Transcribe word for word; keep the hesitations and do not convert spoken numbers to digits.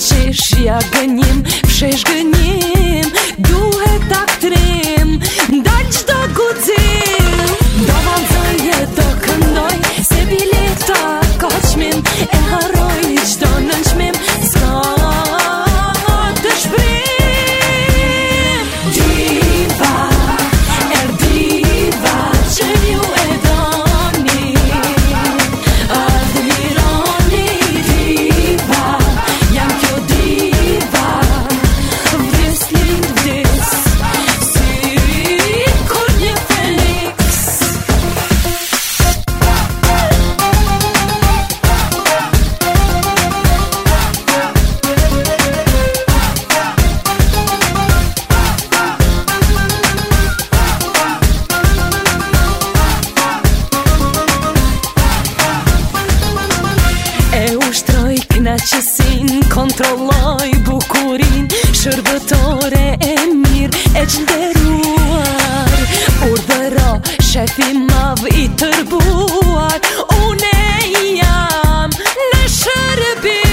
qesh ja gënjim, fshesh gënjim, duhet aktrim, ndal qdo guxim. Do vazhoj e do këndoj, se bileta ka qmim, e harroj qdo nënçmim, s'ka të shprim. Diva, er diva, që ju e doni, admironi. Diva, jam kjo diva, vdes lind vdes, si kur një Felix. E ushtroj knaqësin, kontrolloj bukurin, shërbëtore e mirë e qënderuar. Urdhëro shefi mav i tërbuar, une jam në shërbim.